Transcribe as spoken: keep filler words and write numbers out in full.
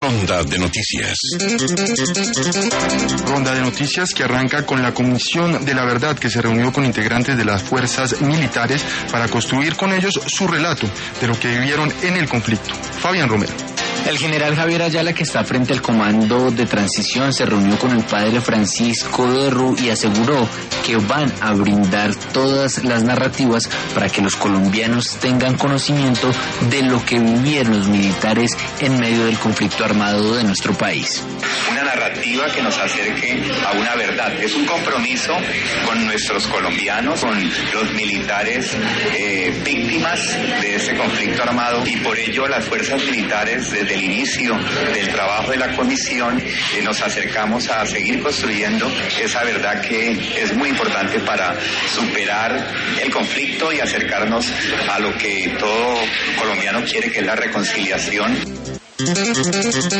Ronda de noticias. Ronda de noticias que arranca con la Comisión de la Verdad, que se reunió con integrantes de las fuerzas militares para construir con ellos su relato de lo que vivieron en el conflicto. Fabián Romero. El general Javier Ayala, que está frente al comando de transición, se reunió con el padre Francisco Derru y aseguró que van a brindar todas las narrativas para que los colombianos tengan conocimiento de lo que vivieron los militares en medio del conflicto armado de nuestro país. Una narrativa que nos acerque a una verdad. Es un compromiso con nuestros colombianos, con los militares eh, víctimas de este conflicto armado, y por ello las fuerzas militares, desde el inicio del trabajo de la comisión, eh, nos acercamos a seguir construyendo esa verdad que es muy importante para superar el conflicto y acercarnos a lo que todo colombiano quiere, que es la reconciliación.